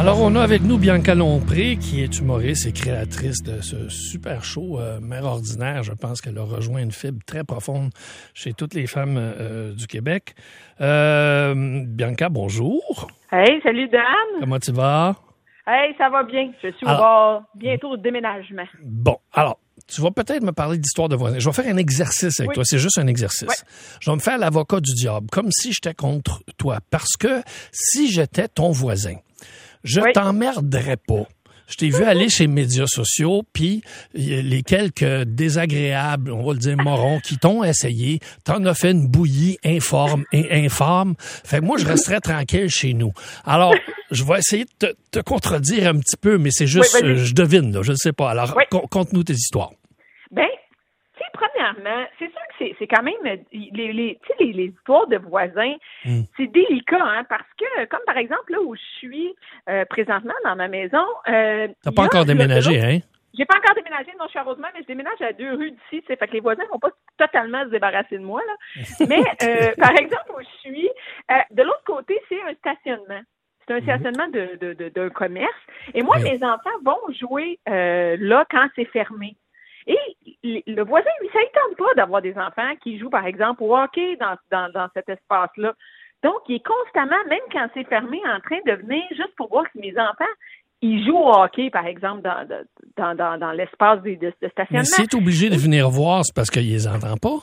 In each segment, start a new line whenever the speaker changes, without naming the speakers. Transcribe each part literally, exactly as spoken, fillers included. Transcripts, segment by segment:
Alors, on a avec nous Bianca Lompré, qui est humoriste et créatrice de ce super show euh, Mère ordinaire. Je pense qu'elle a rejoint une fibre très profonde chez toutes les femmes euh, du Québec. Euh, Bianca, bonjour.
Hey, salut Dan.
Comment tu vas?
Hey, ça va bien. Je suis alors, au bord bientôt au déménagement.
Bon, alors, tu vas peut-être me parler d'histoire de voisins. Je vais faire un exercice avec oui. toi. C'est juste un exercice. Oui. Je vais me faire l'avocat du diable, comme si j'étais contre toi. Parce que si j'étais ton voisin, je oui. t'emmerderais pas. Je t'ai vu aller chez les médias sociaux, puis les quelques désagréables, on va le dire morons, qui t'ont essayé, t'en as fait une bouillie informe et infâme. Fait que moi, je resterais tranquille chez nous. Alors, je vais essayer de te, te contredire un petit peu, mais c'est juste, oui, euh, je devine, là, je ne sais pas. Alors, oui. conte-nous tes histoires.
Ben, tu sais, premièrement, c'est sûr que c'est, c'est quand même, les, les, tu sais, les, les histoires de voisins, mm. c'est délicat, hein, parce que, comme par exemple, là où je suis euh, présentement dans ma maison... Euh,
T'as pas encore déménagé, hein?
J'ai pas encore déménagé, non, je suis à Rosemont, mais je déménage à deux rues d'ici, tu sais, fait que les voisins vont pas totalement se débarrasser de moi, là. Mais, euh, par exemple, où je suis, euh, de l'autre côté, c'est un stationnement. C'est un stationnement de, de, de, d'un commerce. Et moi, oui. mes enfants vont jouer euh, là quand c'est fermé. Et le voisin, lui, ça ne tente pas d'avoir des enfants qui jouent, par exemple, au hockey dans, dans, dans cet espace-là. Donc, il est constamment, même quand c'est fermé, en train de venir juste pour voir si mes enfants, ils jouent au hockey, par exemple, dans, dans, dans, dans l'espace de, de, de stationnement.
Mais si tu es obligé de venir voir, c'est parce qu'il les entend pas?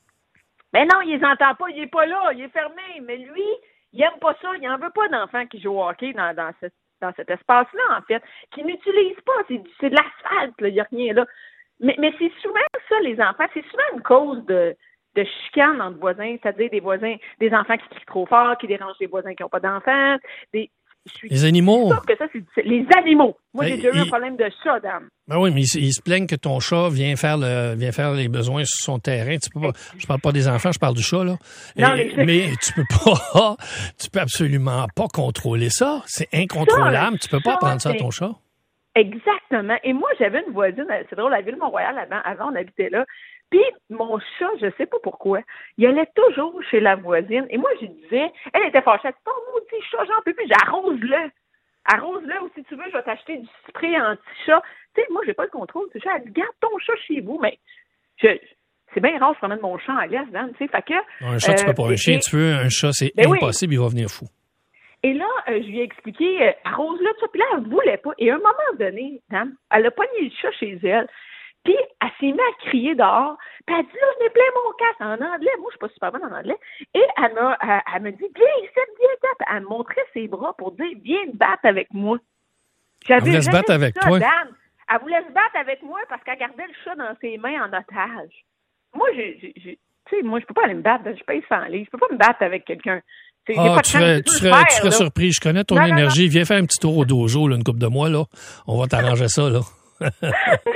Ben non, il les entend pas, il est pas là, il est fermé. Mais lui, il aime pas ça, il en veut pas d'enfants qui jouent au hockey dans, dans, ce, dans cet espace-là, en fait, qui n'utilisent pas, c'est, c'est de l'asphalte, il n'y a rien là. Mais, mais c'est souvent ça, les enfants. C'est souvent une cause de, de chicane entre voisins, c'est-à-dire des voisins, des enfants qui crient trop fort, qui dérangent les voisins qui n'ont pas d'enfants. Des, suis,
les animaux.
Que ça, c'est, c'est les animaux. Moi, j'ai déjà eu un problème de chat, dame.
Ben oui, mais ils, ils se plaignent que ton chat vient faire le vient faire les besoins sur son terrain. Tu peux pas, je parle pas des enfants, je parle du chat, là.
Non,
Et,
les...
Mais tu peux pas, tu peux absolument pas contrôler ça. C'est incontrôlable. Ça, tu peux pas prendre ça à ton chat.
Exactement. Et moi, j'avais une voisine, c'est drôle, à Ville-Mont-Royal, avant, avant, on habitait là. Puis, mon chat, je sais pas pourquoi, il allait toujours chez la voisine. Et moi, je disais, elle était fâchée. Elle dit, oh, maudit chat, j'en peux plus, j'arrose-le. Arrose-le, ou si tu veux, je vais t'acheter du spray anti-chat. Tu sais, moi, j'ai pas le contrôle. Tu sais, elle dit, garde ton chat chez vous. Mais, je, c'est bien rare, je promène mon chat en glace, Dan, tu sais. Fait que.
Un chat, euh, tu peux pas. Un chien, tu veux. Un chat, c'est ben impossible, oui. Il va venir fou.
Et là, euh, je lui ai expliqué, euh, arrose-le, tout ça. Puis là, elle voulait pas. Et à un moment donné, Dan, elle a pogné le chat chez elle. Puis, elle s'est mise à crier dehors. Puis, elle dit, là, je n'ai plein mon casque en anglais. Moi, je suis pas super bonne en anglais. Et elle m'a, elle, elle me dit, viens ici, viens, viens. Elle me montrait ses bras pour dire, viens te battre avec moi.
J'avais elle voulait se battre avec
ça,
toi?
Dan. Elle voulait se battre avec moi parce qu'elle gardait le chat dans ses mains en otage. Moi, j'ai, j'ai, j'ai tu sais, moi, je peux pas aller me battre. Je paye cent livres. Je peux pas me battre avec quelqu'un.
Ah, oh, tu serais, tu serais, faire, tu serais surpris. Je connais ton non, énergie. Non, non. Viens faire un petit tour au dojo, là, une couple de mois, là. On va t'arranger ça, là.
Mais je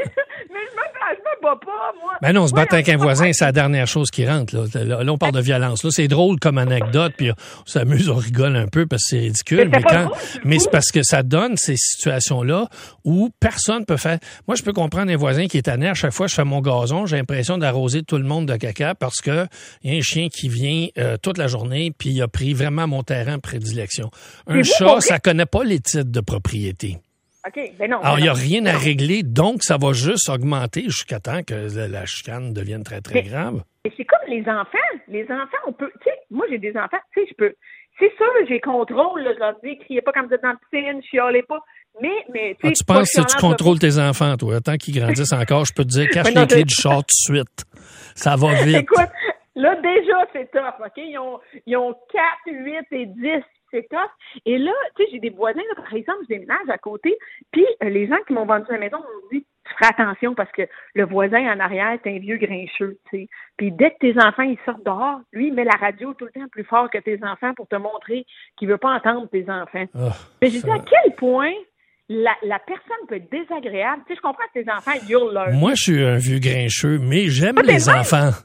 me, je me bats pas, moi.
Ben non, on se bat avec un voisin, c'est la dernière chose qui rentre, là. Là, là on parle de violence. Là, c'est drôle comme anecdote, puis on s'amuse, on rigole un peu parce que c'est ridicule. Mais, mais, quand, drôle, mais c'est parce que ça donne ces situations-là où personne peut faire. Moi, je peux comprendre un voisin qui est tanné. À chaque fois que je fais mon gazon, j'ai l'impression d'arroser tout le monde de caca parce que il y a un chien qui vient euh, toute la journée puis il a pris vraiment mon terrain de prédilection. Un c'est chat, ça connaît pas les titres de propriété.
Okay, ben non,
Alors, il
ben
n'y a rien à régler, donc ça va juste augmenter jusqu'à temps que la chicane devienne très, très
mais,
grave.
Mais c'est comme les enfants. Les enfants, on peut... Tu sais, moi, j'ai des enfants, tu sais, je peux... C'est sûr, j'ai contrôle, là, je leur dis, criez pas quand vous êtes dans la piscine, chialez pas. Mais, mais tu sais...
Ah, tu penses que tu contrôles tes enfants, toi? Tant qu'ils grandissent encore, je peux te dire, cache non, les clés du char tout de suite. Ça va vite.
Écoute, là, déjà, c'est tough, OK? Ils ont, ils ont quatre, huit et dix. C'est tough. Et là, tu sais, j'ai des voisins, là, par exemple, je déménage à côté, puis euh, les gens qui m'ont vendu la maison m'ont dit, tu feras attention parce que le voisin en arrière, c'est un vieux grincheux, tu sais. Puis dès que tes enfants, ils sortent dehors, lui, il met la radio tout le temps plus fort que tes enfants pour te montrer qu'il veut pas entendre tes enfants. Oh, mais je dis, à quel point la, la personne peut être désagréable. Tu sais, je comprends que tes enfants, ils hurlent leur...
Moi, je suis un vieux grincheux, mais j'aime ah, les enfants.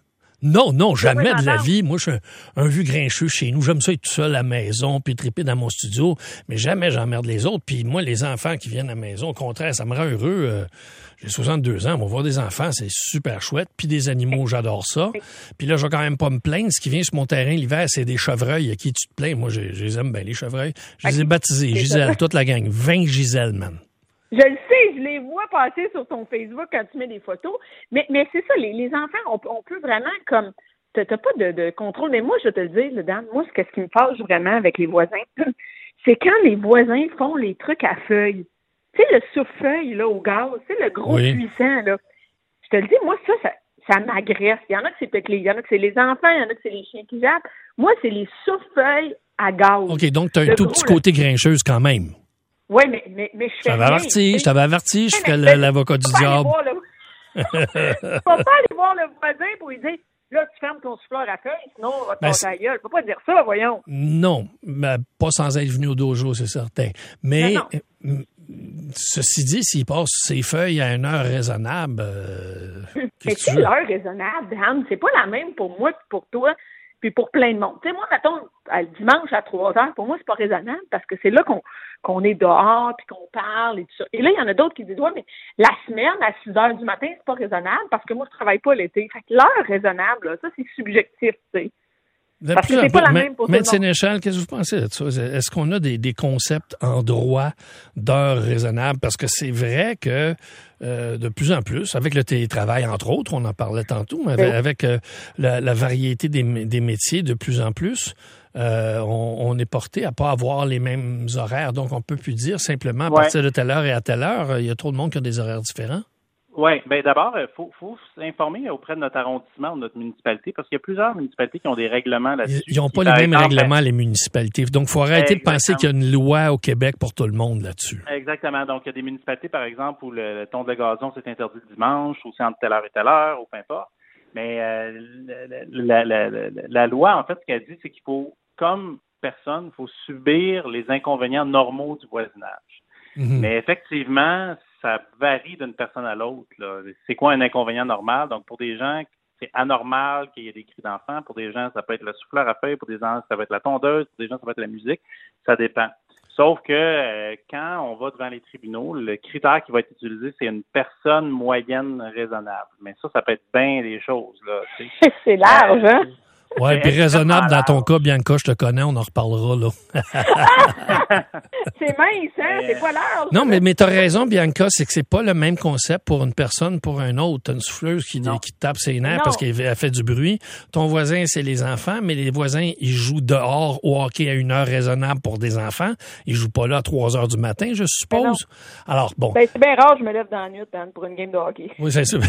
Non, non, jamais de la vie. Moi, je suis un, un vieux grincheux chez nous. J'aime ça être tout seul à la maison, puis triper dans mon studio, mais jamais j'emmerde les autres. Puis moi, les enfants qui viennent à la maison, au contraire, ça me rend heureux. Euh, j'ai soixante-deux ans, on va voir des enfants, c'est super chouette. Puis des animaux, j'adore ça. Puis là, je vais quand même pas me plaindre. Ce qui vient sur mon terrain l'hiver, c'est des chevreuils. À qui tu te plains? Moi, je, je les aime bien, les chevreuils. Je les ai baptisés, Gisèle, toute la gang. vingt Gisèle, man.
Je le sais, je les vois passer sur ton Facebook quand tu mets des photos. Mais, mais c'est ça, les, les enfants, on, on peut vraiment comme... T'as, t'as pas de, de contrôle. Mais moi, je vais te le dire, Dan, moi, ce qui me fâche vraiment avec les voisins, c'est quand les voisins font les trucs à feuilles. Tu sais, le souffle-feuille, là, au gaz, tu sais, le gros
oui.
puissant, là. Je te le dis, moi, ça, ça, ça m'agresse. Il y en a que c'est peut-être les, il y en a que c'est les enfants, il y en a que c'est les chiens qui jappent. Moi, c'est les souffle-feuilles à gaz.
OK, donc t'as un
le
tout
gros,
petit
là.
côté grincheuse quand même.
Oui, mais, mais, mais je fais
Je t'avais
rien,
averti, je t'avais averti, je fais
mais,
l'avocat du diable.
Tu vas pas aller voir le voisin pour lui dire, là, tu fermes ton souffleur à feuille, sinon on va te
Ben,
passer la gueule. Tu peux pas dire ça, voyons.
Non, ben, pas sans être venu au dojo, c'est certain. Mais,
Non, non.
euh, ceci dit, s'il passe ses feuilles à une heure raisonnable, euh,
Mais
qu'est-ce que
c'est
tu veux?
l'heure raisonnable, Dan. C'est pas la même pour moi que pour toi, puis pour plein de monde. Tu sais, moi, mettons, le dimanche à trois heures, pour moi, c'est pas raisonnable parce que c'est là qu'on qu'on est dehors, puis qu'on parle et tout ça. Et là, il y en a d'autres qui disent, ouais, mais la semaine, à six heures du matin, c'est pas raisonnable parce que moi, je travaille pas l'été. Fait que l'heure raisonnable, là, ça, c'est subjectif, tu sais.
De
Parce
plus
que
en
c'est pas
plus,
la
mais-
même pour tout
Maître
le monde.
Sénéchal, qu'est-ce que vous pensez de ça? Est-ce qu'on a des, des concepts en droit d'heures raisonnables? Parce que c'est vrai que euh, de plus en plus, avec le télétravail, entre autres, on en parlait tantôt, mais avec,
Oui.
avec, euh, la, la variété des, des métiers de plus en plus, euh, on, on est porté à pas avoir les mêmes horaires. Donc, on peut plus dire simplement à
Ouais.
partir de telle heure et à telle heure, il y a trop de monde qui a des horaires différents.
Oui, bien d'abord, il faut, faut s'informer auprès de notre arrondissement, de notre municipalité, parce qu'il y a plusieurs municipalités qui ont des règlements là-dessus.
Ils n'ont
qui,
pas les
par
mêmes
exemple,
règlements, les municipalités. Donc, il faut arrêter de penser
Exactement.
qu'il y a une loi au Québec pour tout le monde là-dessus.
Exactement. Donc, il y a des municipalités, par exemple, où le, le ton de gazon s'est interdit le dimanche, ou c'est entre telle heure et telle heure, ou peu importe. Mais euh, la, la, la, la, la loi, en fait, ce qu'elle dit, c'est qu'il faut, comme personne, il faut subir les inconvénients normaux du voisinage.
Mhm.
Mais effectivement, ça varie d'une personne à l'autre, là. C'est quoi un inconvénient normal? Donc, pour des gens, c'est anormal qu'il y ait des cris d'enfants. Pour des gens, ça peut être le souffleur à feuilles. Pour des gens, ça va être la tondeuse. Pour des gens, ça va être la musique. Ça dépend. Sauf que euh, quand on va devant les tribunaux, le critère qui va être utilisé, c'est une personne moyenne raisonnable. Mais ça, ça peut être bien des choses, là. Tu sais.
C'est large, hein?
Ouais,
C'est
puis raisonnable dans ton
large.
cas, Bianca, je te connais, on en reparlera là.
C'est mince, hein?
Mais-
C'est pas large.
Non, mais, mais t'as raison, Bianca, c'est que c'est pas le même concept pour une personne, pour un autre. T'as une souffleuse qui,
Non.
qui te tape ses nerfs
Non.
parce qu'elle elle fait du bruit. Ton voisin, c'est les enfants, mais les voisins, ils jouent dehors au hockey à une heure raisonnable pour des enfants. Ils jouent pas là à trois heures du matin, je suppose. Alors, bon.
Ben, c'est bien rare, je me lève dans la nuit, Dan, pour une game de hockey.
Oui, c'est ça.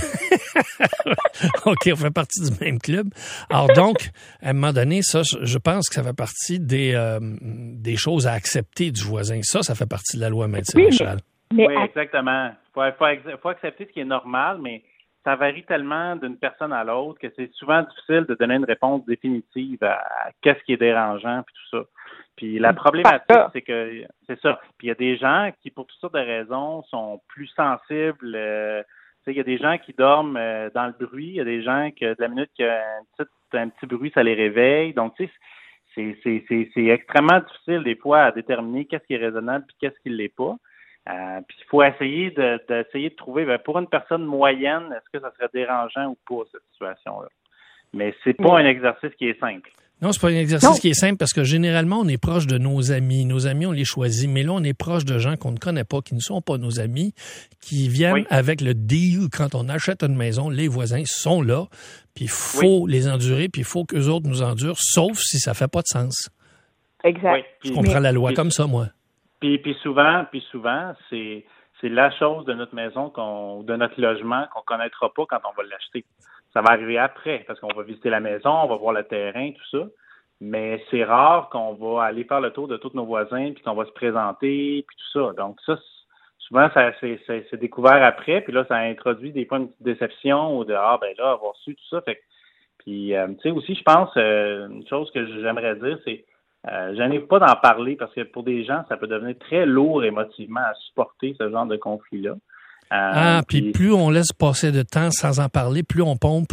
OK, on fait partie du même club. Alors donc, à un moment donné, ça, je je pense que ça fait partie des, euh, des choses à accepter du voisin. Ça, ça fait partie de la loi Maître
Oui,
Sénéchal.
Mais
Oui,
à-
exactement. Il faut, faut, ex- faut accepter ce qui est normal, mais ça varie tellement d'une personne à l'autre que c'est souvent difficile de donner une réponse définitive à, à qu'est-ce qui est dérangeant puis tout ça. Puis la problématique,
ça.
c'est que c'est ça. Puis il y a des gens qui, pour toutes sortes de raisons, sont plus sensibles. euh, tu sais, il y a des gens qui dorment euh, dans le bruit. Il y a des gens que de la minute qu'il y a un petit, un petit bruit, ça les réveille. Donc, tu sais, c'est, c'est, c'est, c'est extrêmement difficile des fois à déterminer qu'est-ce qui est raisonnable puis qu'est-ce qui ne l'est pas. Euh, puis il faut essayer de, d'essayer de trouver, ben, pour une personne moyenne, est-ce que ça serait dérangeant ou pas, cette situation-là? Mais c'est pas un exercice qui est simple.
Non, c'est pas un exercice
Non.
qui est simple parce que généralement, on est proche de nos amis. Nos amis, on les choisit. Mais là, on est proche de gens qu'on ne connaît pas, qui ne sont pas nos amis, qui viennent
Oui.
avec le deal. Quand on achète une maison, les voisins sont là. Puis il faut les endurer, puis il faut qu'eux autres nous endurent, sauf si ça fait pas de sens.
exact.
Oui, puis-
Je comprends la loi
puis-
comme ça, moi.
Puis, puis souvent, puis souvent, c'est c'est la chose de notre maison, qu'on, de notre logement qu'on connaîtra pas quand on va l'acheter. Ça va arriver après, parce qu'on va visiter la maison, on va voir le terrain, tout ça. Mais c'est rare qu'on va aller faire le tour de tous nos voisins, puis qu'on va se présenter, puis tout ça. Donc ça, c'est- souvent, ça c'est, c'est, c'est découvert après, puis là, ça introduit des fois une petite déception ou de ah ben là, avoir su tout ça. Fait que- puis euh, tu sais aussi, je pense euh, une chose que j'aimerais dire, c'est Euh, j'en ai pas d'en parler parce que pour des gens, ça peut devenir très lourd émotivement à supporter ce genre de conflit-là. Euh,
Ah, puis
puis-
plus on laisse passer de temps sans en parler, plus on pompe,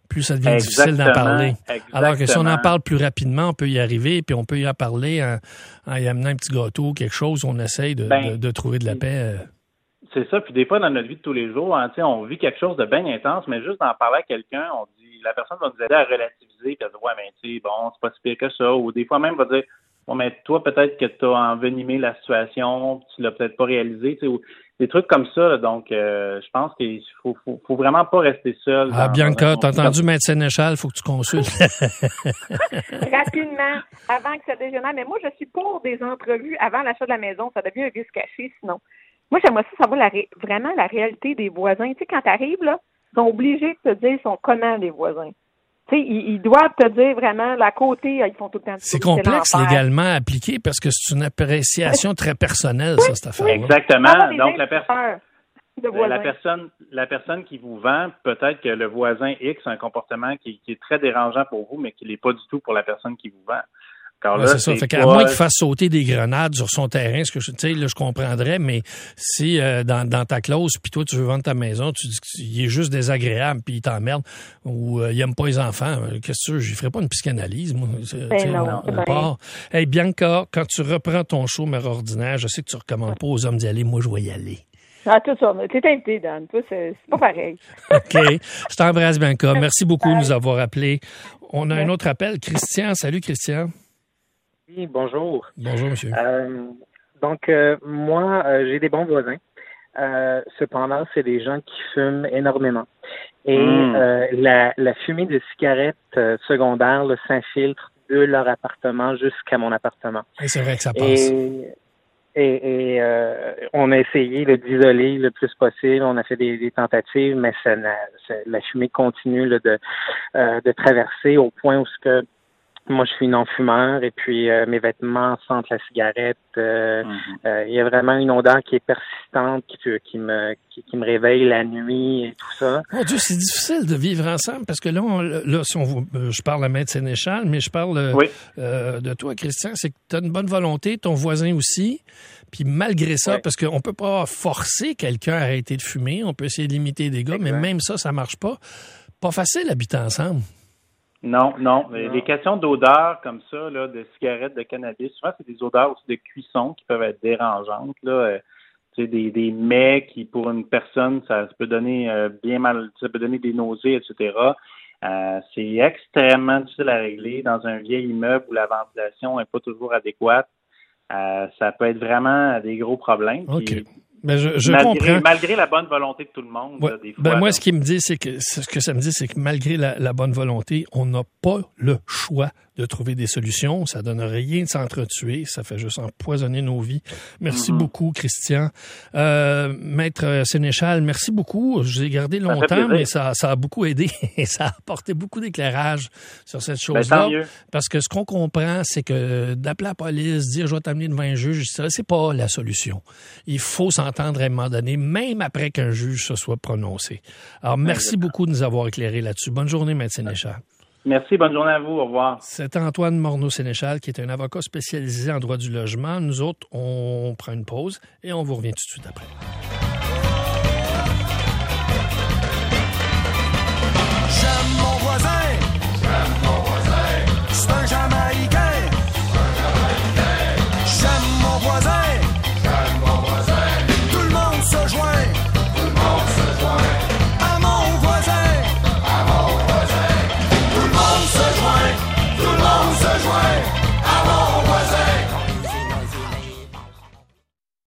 plus ça devient difficile d'en parler.
Exactement.
Alors que si on en parle plus rapidement, on peut y arriver, puis on peut y en parler en, en y amenant un petit gâteau, quelque chose, on essaye de, ben, de, de trouver de la paix.
C'est ça, puis des fois, dans notre vie de tous les jours, hein, on vit quelque chose de bien intense, mais juste d'en parler à quelqu'un, on dit, la personne va nous aider à relativiser, puis elle dit, ouais, mais tu sais, bon, c'est pas si pire que ça, ou des fois même, va dire, bon, mais toi, peut-être que tu as envenimé la situation, tu l'as peut-être pas réalisé, tu sais, ou des trucs comme ça, là, donc euh, je pense qu'il faut, faut, faut vraiment pas rester seul.
Ah, Bianca, t'as entendu, Maître Sénéchal, faut que tu consultes.
Rapidement, avant que ça dégénère, mais moi, je suis pour des entrevues avant l'achat de la maison, ça devient un risque caché, sinon. Moi, j'aimerais ça savoir la ré- vraiment la réalité des voisins. Tu sais, quand tu arrives, là, ils sont obligés de te dire ils sont comment, les voisins. Tu sais, ils, ils doivent te dire vraiment, la côté, ils font tout le temps...
C'est complexe légalement à appliquer parce que c'est une appréciation très personnelle, oui, ça, cette affaire-là.
Exactement. Donc, la, per- la, personne, la personne qui vous vend, peut-être que le voisin X a un comportement qui, qui est très dérangeant pour vous, mais qui ne l'est pas du tout pour la personne qui vous vend.
Là, ouais, c'est ça. Fait qu'à moins qu'il fasse sauter des grenades sur son terrain, ce que je, tu sais, là, je comprendrais, mais si euh, dans, dans ta clause, puis toi, tu veux vendre ta maison, tu dis qu'il est juste désagréable, puis il t'emmerde, ou euh, il aime pas les enfants, qu'est-ce que tu veux? Je ferais pas une psychanalyse, moi.
Ben non,
on, on part. Hey, Bianca, quand tu reprends ton show Mère ordinaire, je sais que tu recommandes pas aux hommes d'y aller, moi, je vais y aller.
Ah, tout ça. T'es invité, Dan. Toi, c'est, c'est pas pareil.
OK. Je t'embrasse, Bianca. Merci beaucoup de nous avoir appelés. On a un autre appel. Christian. Salut, Christian.
Oui, bonjour.
Bonjour, monsieur.
Euh, donc, euh, moi, euh, j'ai des bons voisins. Euh, cependant, c'est des gens qui fument énormément. Et mmh. euh, la, la fumée de cigarettes euh, secondaires là, s'infiltre de leur appartement jusqu'à mon appartement.
Et c'est vrai que ça passe.
Et, et, et euh, on a essayé là, d'isoler le plus possible. On a fait des, des tentatives, mais ça, ça, la fumée continue là, de, euh, de traverser au point où ce que moi, je suis non-fumeur et puis euh, mes vêtements sentent la cigarette. Euh, mm-hmm. euh, il y a vraiment une odeur qui est persistante, qui, qui, me, qui, qui me réveille la nuit et tout ça.
Mon Dieu, c'est difficile de vivre ensemble parce que là, on, là si on, je parle à Maître Sénéchal, mais je parle oui. euh, de toi, Christian, c'est que tu as une bonne volonté, ton voisin aussi. Puis malgré ça, oui. parce qu'on peut pas forcer quelqu'un à arrêter de fumer, on peut essayer de limiter les dégâts, exact. Mais même ça, ça marche pas. Pas facile d'habiter ensemble.
Non, non. non. Les questions d'odeur comme ça, là, de cigarettes, de cannabis, souvent, c'est des odeurs aussi de cuisson qui peuvent être dérangeantes. Là. Euh, tu sais, des, des mets qui, pour une personne, ça, ça peut donner euh, bien mal, ça peut donner des nausées, et cetera. Euh, c'est extrêmement difficile à régler dans un vieil immeuble où la ventilation n'est pas toujours adéquate. Euh, ça peut être vraiment des gros problèmes.
OK.
Puis,
ben je, je
malgré,
comprends.
Malgré la bonne volonté de tout le monde,
ouais.
là, des fois.
Ben moi,
là.
ce qui me dit, c'est que ce que ça me dit, c'est que malgré la, la bonne volonté, on n'a pas le choix de trouver des solutions. Ça donne rien de s'entretuer. Ça fait juste empoisonner nos vies. Merci mm-hmm. beaucoup, Christian. Euh, Maître Sénéchal, merci beaucoup. Je vous ai gardé longtemps, mais ça, ça a beaucoup aidé et ça a apporté beaucoup d'éclairage sur cette chose-là.
Ben,
parce que ce qu'on comprend, c'est que d'appeler la police, dire je vais t'amener devant un juge, ça, c'est pas la solution. Il faut s'entendre à un moment donné, même après qu'un juge se soit prononcé. Alors, merci Exactement. beaucoup de nous avoir éclairé là-dessus. Bonne journée, Maître Sénéchal.
Merci, bonne journée à vous. Au revoir.
C'est Antoine Morneau-Sénéchal qui est un avocat spécialisé en droit du logement. Nous autres, on prend une pause et on vous revient tout de suite après.